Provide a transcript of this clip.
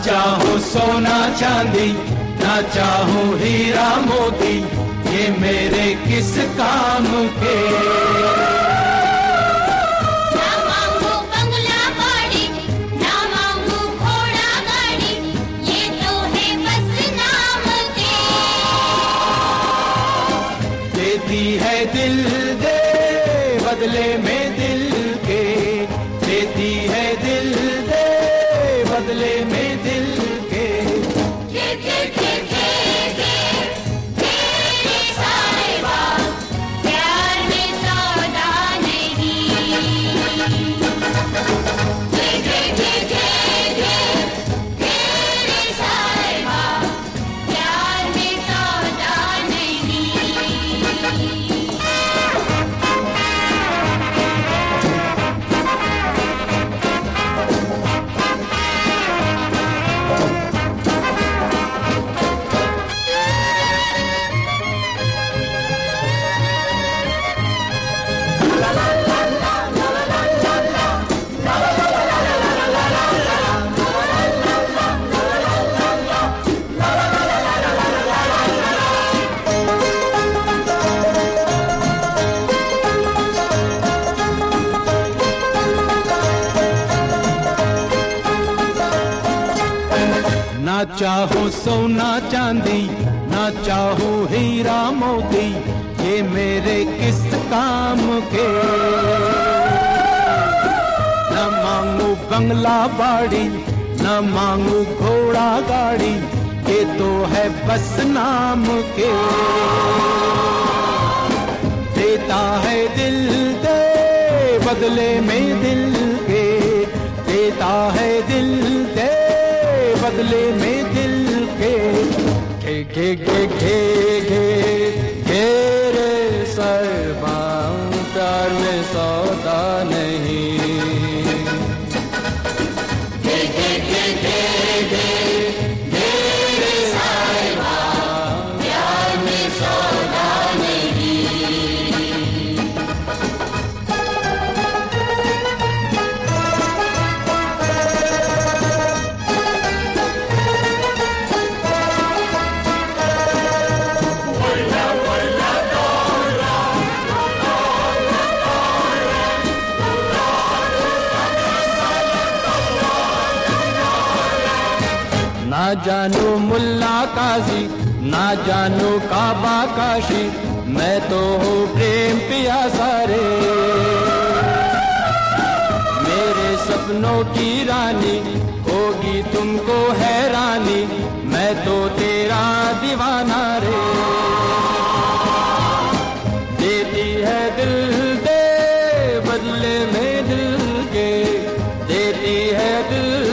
चाहूं सोना चांदी, ना चाहूं हीरा मोती, ये मेरे किस काम के। ना मांगू बंगला गाड़ी, ना मांगू घोड़ा गाड़ी, ये तो है बस नाम के। देती है दिल दे बदले में दिल के, देती है दिल दे बदले में दिल के। तेरे साहिबा प्यार में सौदा नहीं। तेरे साहिबा प्यार में सौदा नहीं। ना चाहूं सोना चांदी, ना चाहूं हीरा मोती, ये मेरे किस काम के। न मांगू बंगला बाड़ी, न मांगू घोड़ा गाड़ी, ये तो है बस नाम के। देता है दिल दे बदले में दिल के, देता है दिल दे बदले में दिल के। घे घे घे घे घेरे साहिबा प्यार में सौदा नहीं। घे घे घे घे घे घेरे साहिबा प्यार में सौदा नहीं। ना जानू मुल्ला काजी, ना जानू काबा काशी, मैं तो हूँ प्रेम पियासा रे। मेरे सपनों की रानी होगी तुमको हैरानी, मैं तो तेरा दीवाना रे। देती है दिल दे बदले में दिल के, देती है दिल